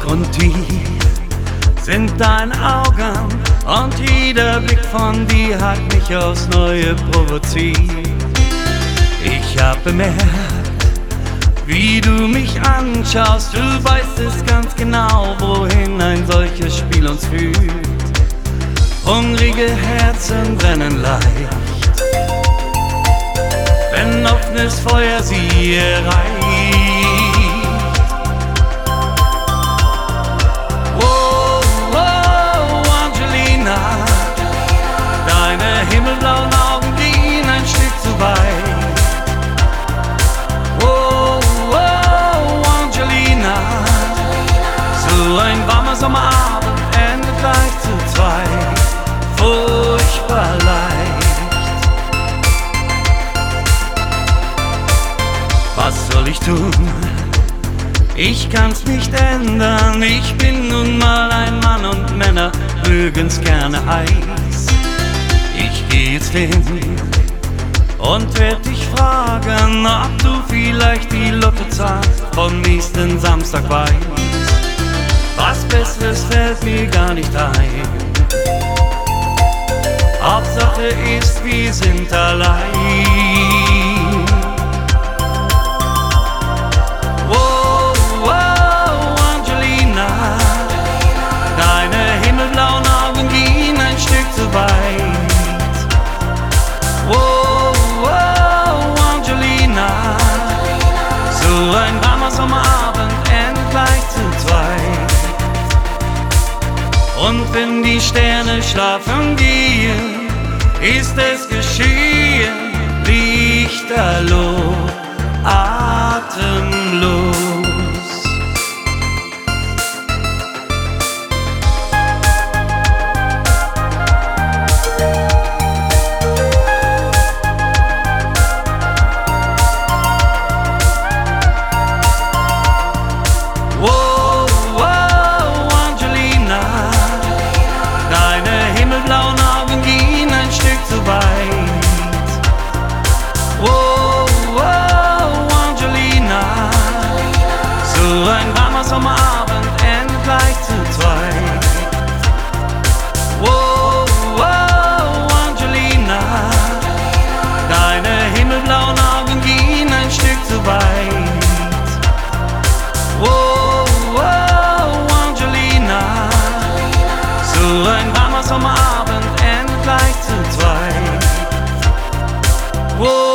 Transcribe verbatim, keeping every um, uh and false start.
und tief sind deine Augen und jeder Blick von dir hat mich aufs Neue provoziert. Ich hab bemerkt, wie du mich anschaust, du weißt es ganz genau, wohin ein solches Spiel uns führt. Hungrige Herzen brennen leicht, wenn offenes Feuer sie erreicht. Oh, oh, Angelina, deine himmelblauen Augen gehen ein Stück zu weit. Oh, oh, Angelina, so ein warmer Sommerabend endet gleich zu zweit. Furchtbar leicht. Was soll ich tun? Ich kann's nicht ändern. Ich bin nun mal ein Mann und Männer mögen's gerne heiß. Ich geh jetzt hin und werd dich fragen, ob du vielleicht die Lottozahl vom nächsten Samstag weißt. Was Besseres fällt mir gar nicht ein. Hauptsache ist, wir sind allein. Oh, oh, Angelina, deine himmelblauen Augen gehen ein Stück zu weit. Oh, oh, Angelina, so ein warmer Sommerabend endet gleich zu zweit. Und wenn die Sterne schlafen gehen, ist es geschehen, lichterloh, atemlos. Oh, oh, Angelina, deine himmelblauen Augen gehen ein Stück zu weit. Oh, oh, Angelina, so ein warmer Sommerabend endet gleich zu zweit. Oh, oh, Angelina, deine himmelblauen Augen gehen ein Stück zu weit. Oh, oh, Angelina, so ein warmer Sommerabend endet gleich zu zweit. Oh,